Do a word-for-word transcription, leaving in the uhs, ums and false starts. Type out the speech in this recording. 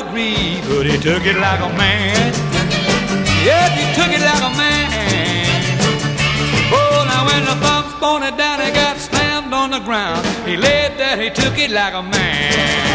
agree, but he took it like a man. Yes, he took it like a man. Oh, now when the thumbs pointed down, he got slammed on the ground. He laid there, he took it like a man.